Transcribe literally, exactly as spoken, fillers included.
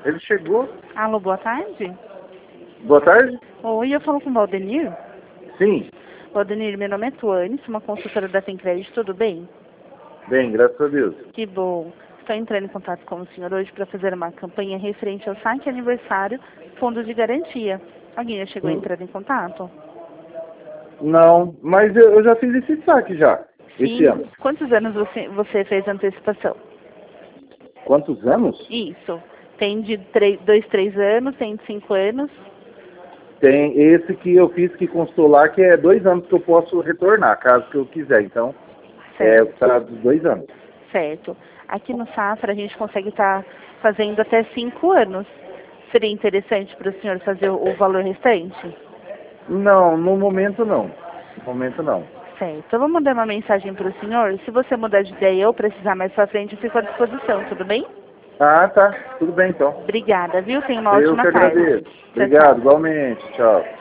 Ele chegou. Alô, boa tarde. Boa tarde? Oi, eu falo com o Valdenir. Sim. Valdenir, meu nome é Tuane, sou uma consultora da Fincred, tudo bem? Bem, graças a Deus. Que bom. Estou entrando em contato com o senhor hoje para fazer uma campanha referente ao saque aniversário Fundo de Garantia. Alguém já chegou a Hum, entrar em contato? Não, mas eu, eu já fiz esse saque já, esse Sim. ano. Quantos anos você, você fez a antecipação? Quantos anos? Isso. Tem de três, dois, três anos, tem de cinco anos. Tem esse que eu fiz que constou lá, que é dois anos que eu posso retornar, caso que eu quiser. Então, é Certo. para dois anos. Certo. Aqui no Safra a gente consegue estar fazendo até cinco anos. Seria interessante para o senhor fazer o, o valor restante? Não, no momento não. No momento não. Certo. Eu vou mandar uma mensagem para o senhor. Se você mudar de ideia ou precisar mais para frente, eu fico à disposição, tudo bem? Ah, tá. Tudo bem então. Obrigada, viu? Tenha uma Eu ótima que tarde. agradeço. Tchau, Obrigado, tchau. igualmente. Tchau.